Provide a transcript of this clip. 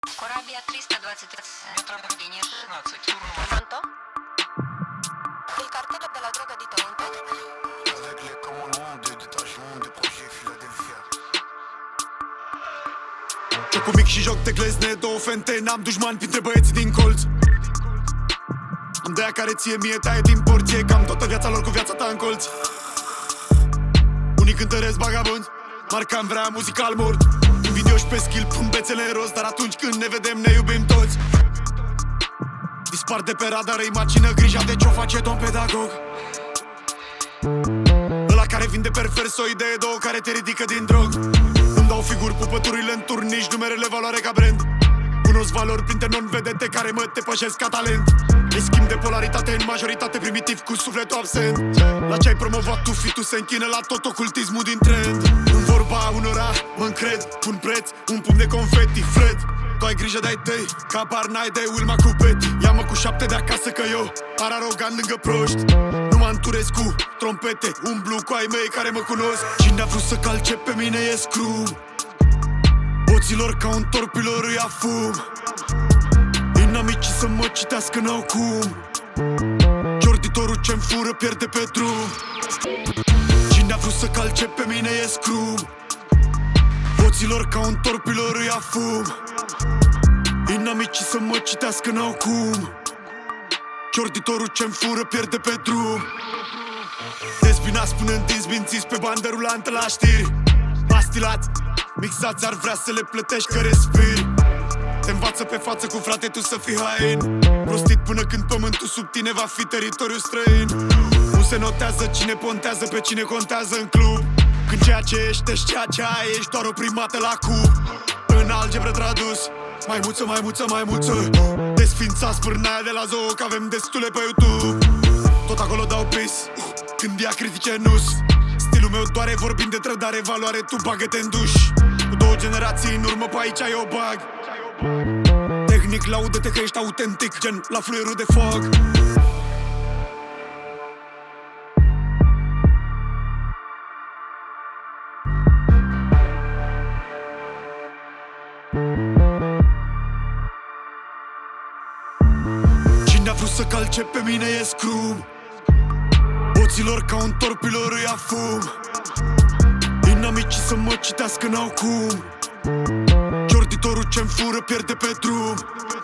Корабия 320 Метров 16. Pronto? Il cartello della droga di Toronto? Avec les commandements de détachement de projet Philadelphia. Joc cu mic și joc de glezne, două fente, n-am dușman printre băieții din colț. Am de aia care ție mie taie din porție, cam toată viața lor cu viața ta în colț. Unii cântăresc vagabonzi, marca-mi vrea muzical mort. În video și pe skill pun bețele în rost, dar atunci când ne vedem ne iubim toți. Dispar de pe radar, îi macină grija de ce-o face domn pedagog. Ăla care vinde pervers o idee, două care te ridică din drog. Îmi dau figuri, pupăturile în turnici, numerele valoare ca brand. Cunosc valori printre non-vedete care mă depășesc ca talent. Îi schimb de polaritate în majoritate, primitiv cu sufletul absent. La ce ai promovat tu, fitul se închină la tot ocultismul din trend. În vorba unora mă încred, pun preț, un pumn de confeti, Fred. Tu ai grijă de-ai tăi, ca bar n-ai de Wilma Cupeti. Ia-mă cu 7 de acasă că eu par arogant lângă proști. Nu mă anturez cu trompete, umblu cu ai mei care mă cunosc. Cine a vrut să calce pe mine e scrum. Boților ca un torpilor îi afum. Inamicii să mă citească n-au cum. Ciorditorul ce-mi fură pierde pe drum. Cine a vrut să calce pe mine e scrum. Boților ca un torpilor îi afum. Inamicii să mă citească n-au cum. Ciorditorul ce-mi fură pierde pe drum. Despinați până întins, mințiți pe bandă rulantă la știri. Pastilați, mixați, ar vrea să le plătești că respiri. Te învață pe față cu frate tu să fii hain. Prostit până când pământul sub tine va fi teritoriu străin. Nu se notează cine pontează pe cine contează în club. Când ceea ce ești, ești ceea ce ai, ești doar o primată la cub. În algebră tradus, maimuță, maimuță, maimuță. Desfința spârnaia de la zoo, că avem destule pe YouTube. Tot acolo dau pis, când ea critice nus. Stilul meu doare vorbind de trădare, valoare, tu bagă-te în duș. Cu 2 generații în urmă pe aici eu bag. Tehnic, laudă-te că ești autentic, gen la fluierul de foc. Cine a vrut să calce pe mine e scrum. Boților ca un torpilor îi afum. Inamicii să mă citească n-au cum. Ciorditorul ce-mi fură pierde pe drum.